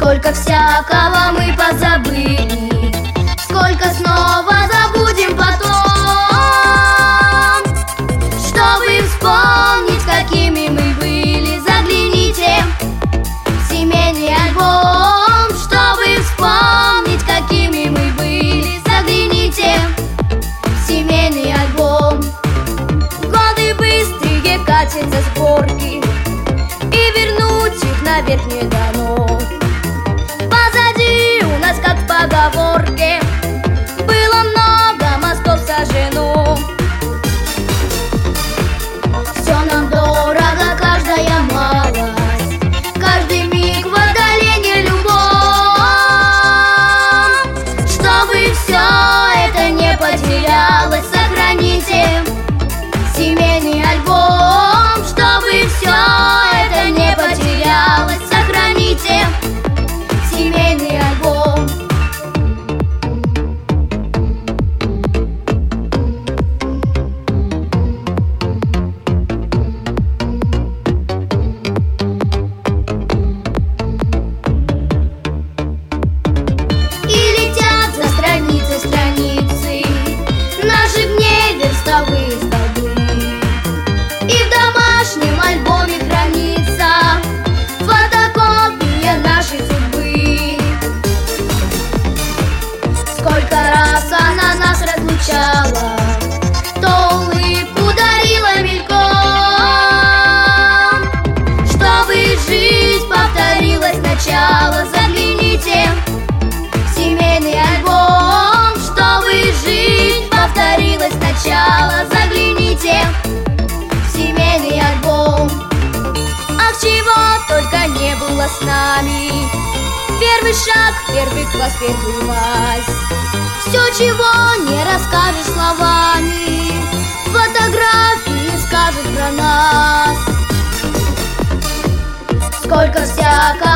Сколько всякого мы позабыли, сколько снова забудем потом. Чтобы вспомнить, какими мы были, загляните в семейный альбом. Чтобы вспомнить, какими мы были, загляните в семейный альбом. Годы быстрые катятся с горки, и вернуть их наверх не дано. Позади у нас, как в поговорке, было много мостов сожжено. Все нам дорого, каждая малость, каждый миг в отдалении любовь. Чтобы все это не потерялось, сохраните семейный альбом. Чтобы все это не потерялось, сохраните семейный альбом. И летят за страницы наших дней верстовые столбы, и в домашнем альбоме хранится фотокопия нашей судьбы. Сколько раз она нас разлучала, то улыбку дарила мельком. Чтобы жизнь повторилась сначала, загляните в семейный альбом. Чтобы жизнь повторилась сначала, загляните в семейный альбом. Ах, чего только не было с нами: первый шаг, первый класс, первый вальс. Все, чего не расскажешь словами, фотографии скажут про нас. Сколько всякого